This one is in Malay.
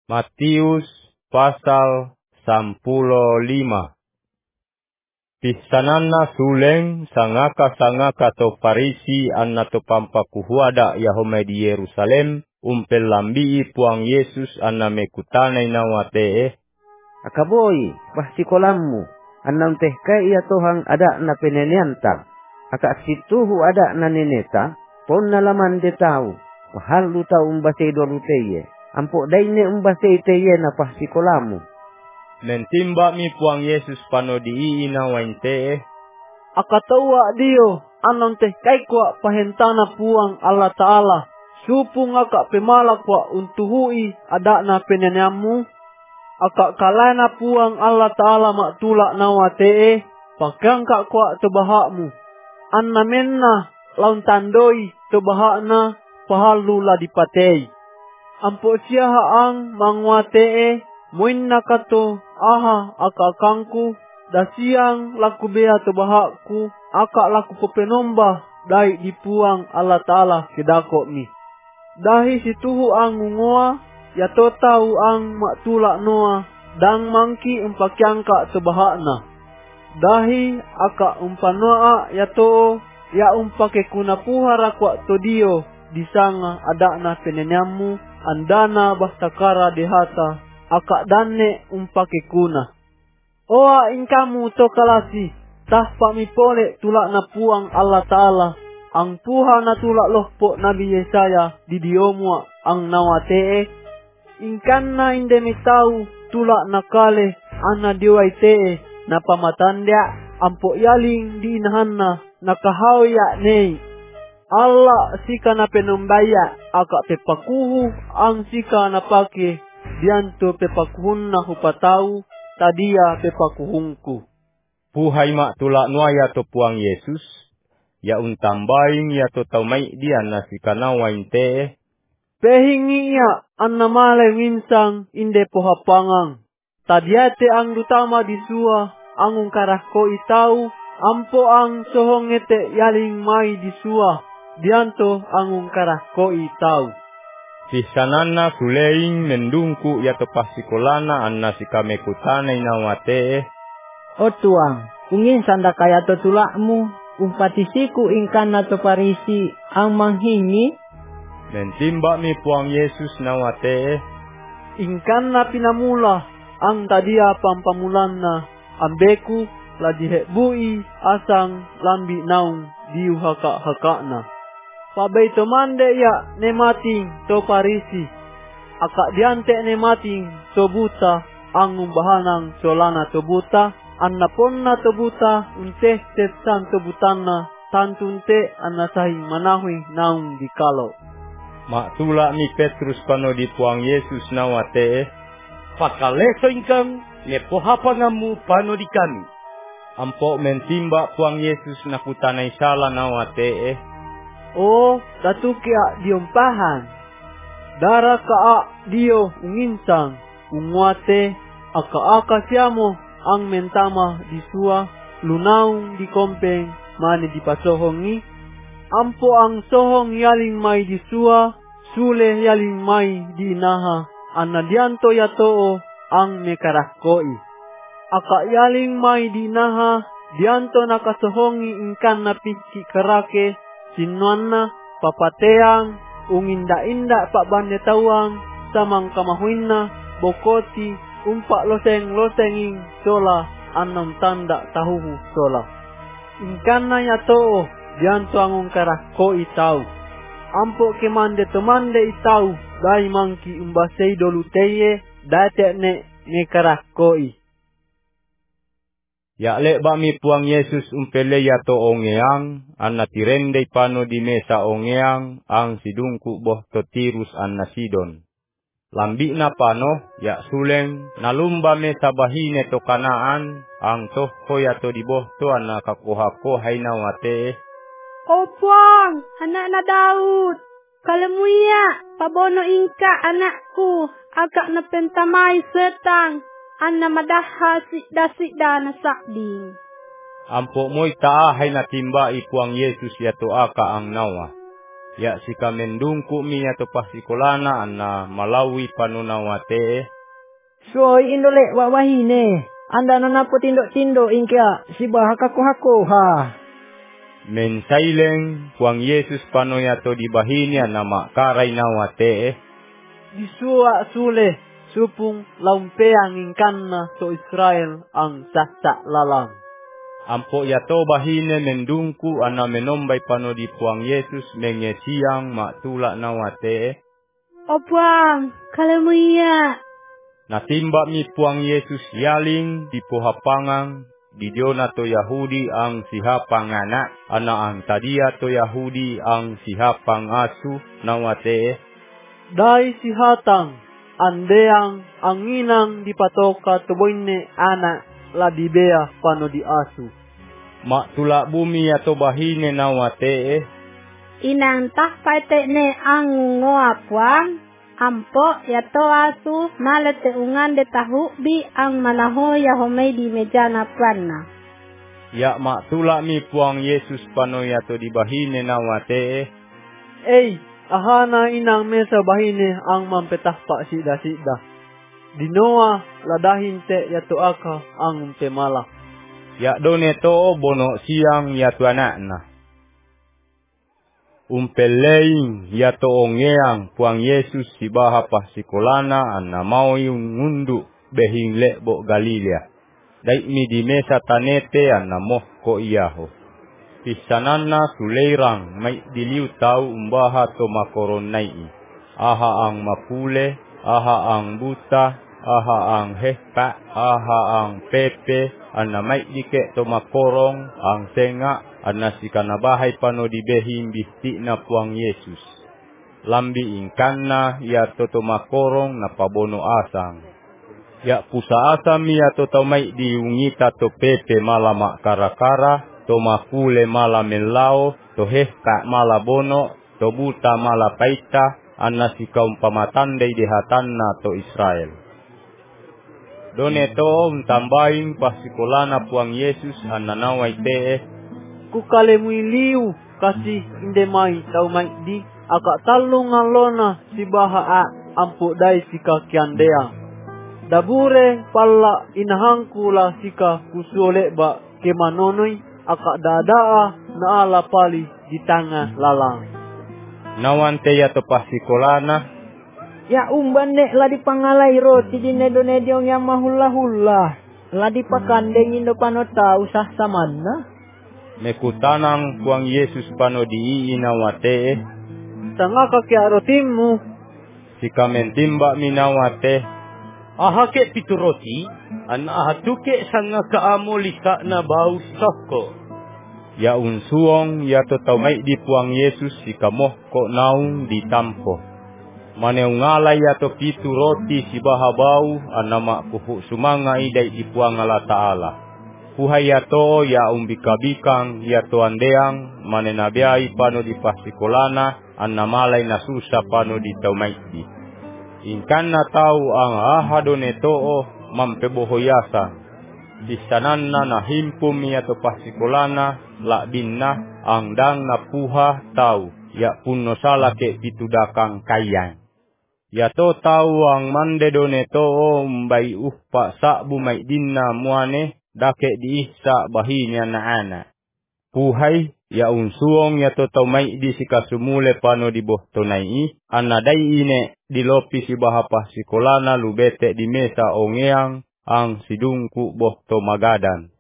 Matius pasal 15. Pisananna suleng sangaka to Parisi anna to pampakuhuada Yahome di Yerusalem umpel lambii puang Yesus anna mekutanay na wate. Akaboy, bahsikolammu, annam tehkai iya tohang ada na penenianta. Aka situhu ada na neneta, pon nalaman de tau, mahal lu tau umbase doluteye. Ampok daine umbase iteye na bahsikolamu. Mentimba mi puang Yesus panodi inawainte. Akatawa dio, anam tehkai kwa pahentana puang Allah Ta'ala. Supung aka pemala kwa untuhui ada na peneniamu. Aka kalana puang Allah Ta'ala maktula nawate, pakangka kwa tebahakmu. Anna menna laun tandoi tebahakna pahalu la dipatei. Ampok siaha ang mangwate, muinna kato aha aka kangku, dasiang laku bea tebahakku, aka laku pepenombah dai dipuang Allah Ta'ala kedako mi. Dahi situhu ang ngungoa, ya to tau ang maktula noa, dang mangki umpakyangka tebahakna. Dahi aka umpanoa ya to, ya umpake kuna puhara kwa to dio, disanga adakna penenyamu, andana bahtakara dehata, aka dane umpake kuna. Oa ingkamu to kalasi, tahpa mipole tulak na puang Allah Ta'ala, ang puha na tulak lohpo Nabi Yesaya di diomua ang nawatee, ingkan na inde mitau tulak na kale ana diwaitee, na pamatandya ampo yaling di inahanna nakahawya nei. Allah sika na penumbaya aka pepakuhu ang sika na pake dianto pepakuhun na hupatau tadia pepakuhungku. Puhay mak tulak nuaya to puang Yesus, ya untambaing ya to taumay dian na sikanawainte. Pehingi iya anna malay winsang inde pohapangang. Tadiate ang dutama disua angung karahko itau, ampo ang sohongete yaling mai disua, dianto angung karahko itau. Pisananna suleing mendungku ya to pasikolana anna sikamekutanay na wate. O tuang, ungin sanda kaya to tulakmu, umpatisiku ingkan na to Parisi ang manghingi. Mentimba mi puang Yesus na wate. Ingkan na pinamula ang tadia pampamulan na ambeku la dihebui asang lambi naung diuhaka-haka na. Pabay to mande ya nemating to Parisi, aka diante nemating to buta ang umbahanang solana to buta, annapon na to buta unteh tetsan to butanna tantunte anasahing manahui naung dikalo. Maktula ni Petrus pano di puang Yesus na wate. Pakaleso ingkang nepohapanamu pano di kami. Ampo mentimba puang Yesus na kutanay sala na wate. O datukia diompahan. Dara kaa dio unginsang ungwate aka-aka siamo ang mentama disua lunaung di kompeng mani dipasohongi. Ampo ang sohong yaling mai disua sule yaling mai dinaha anadianto yatoo ang mekarahkoi. Aka yaling mai dinaha dianto nakasohongi ingkan na piki karake sinuanna papateang unginda-inda pak bandetawang samang kamahuinna bokoti umpak loseng-losenging sola anam tanda tahuhu sola. Ingkan na yatoo dianto angung karahkoi tau. Ampo kemande temande itau dai mangki umbasei doluteye datek ne karahkoi. Ya lek bami puang Yesus umpele ya to ongeang, anna tirendei pano di mesa ongeang, ang sidungku boh to Tirus anna Sidon. Lambi na pano, ya suleng, nalumba mesa bahine to Kanaan, ang toh koya to di boh to anna kakoha-kohay na wate. O puang, anak na Daud, kalamuya, pabono ingka anakku, agak na pentamay setang. Anna madaha sikda-sikda na sakding. Ampo mo'y taahay na timba ipuang Yesus yato aka ang nawa. Ya sika mendungku mi atau pasikolana anna malawi panunawate. Soy indole wawahine. Anda nanapo tindo-tindo ingka sibah hakaku-haku ha. Mensaileng puang Yesus panoyato dibahini anna makaray nawate. Disua sule supung laumpeang ingkanna so Israel ang sasa lalang. Ampo yato bahine mendungku anna menombay pano di puang Yesus mengesiang matula nawate. O Puang, kalamuya. Natimba mi puang Yesus yaling di pohapangang di diona to Yahudi ang sihapang anak ana ang tadia to Yahudi ang sihapang asu nawate. Dai si hatang andeang anginang dipatoka tuboyne anak ladibea pano di asu. Matula bumi ato bahine nawate. Inang tak pate ne ang ngoa Puang. Ampo yato asu malete ungan de tahu bi ang manaho ya homay di meja na Puanna. Ya matula mi puang Yesus panoyato dibahine nawate. Ahana inang mesa bahine ang mampetah pa sida-sida. Dinoa ladahin te yato aka ang temala. Ya doneto bono siang yato anakna. Umpeleing yato ongeang puang Yesus sibaha pasikolana anna mau ngundu behing lekbo Galilea. Daik mi di mesa tanete anna moh ko iyaho. Pisananna suleirang mai diliu tau umbaha to makoron nai. Aha ang mapule, aha ang buta, aha ang hekta, aha ang pepe, anna mai dike to makorong ang senga, anna sikanabahay pano di behim bihti na puang Yesus. Lambi ingkanna ya to makorong na pabono asang. Ya pusa asam ya to mai diungita to pepe malama karakara. To makule mala melao, to hekta mala bono, to buta mala paita, anna si kaum pamatandai dehatanna to Israel. Doneto tambahin pasikolana puang Yesus anna nawai te. Kukalemui liu kasih indemai tau mai di aka talung ngalona sibaha a ampu dai sika kiandea. Dabure pala inahangku la sika kusuole ba kemanonoi. Akak dadaa na ala pali di tanga lalang. Nawante ya to pasikolana. Ya umban nek ladi pangalai roti di nedo-nedo yang mahula-hula. Ladi pakandeng indo panota usah samana. Mekutanang puang Yesus pano di inawate. Tanga kakek rotimu. Sika mentimba minawate. Ahake pitu roti, an ahatuke sanga kaamo lika na bau soko. Ya unsuong ya to taumay di puang Yesus sika moh ko naung ditampo. Maneungalay ya to pitu roti si bahabau anama kuhu sumanga iday di puang Allah Ta'ala. Kuhay ya to ya umbikabikang ya to andeang manenabiay pano di pasikolana annamalay nasusa pano di taumay di. Ingkan na tau ang ahado netoo mampebohoyasa. Disanan na himpum ya to pasikolana la binna ang dang na puha tau ya punno sala ke pitudakang kayang. Ya to tau ang mandedo netoo mbai uhpa sa bumay dinna muane dake diihsa bahinya na ana. Puhay ya unsuong ya to taumay di sikasumule pano di bohtonai anadai ine di lopi si bahapa sikolana lubete di mesa ongeang ang sidungku bohto magadan.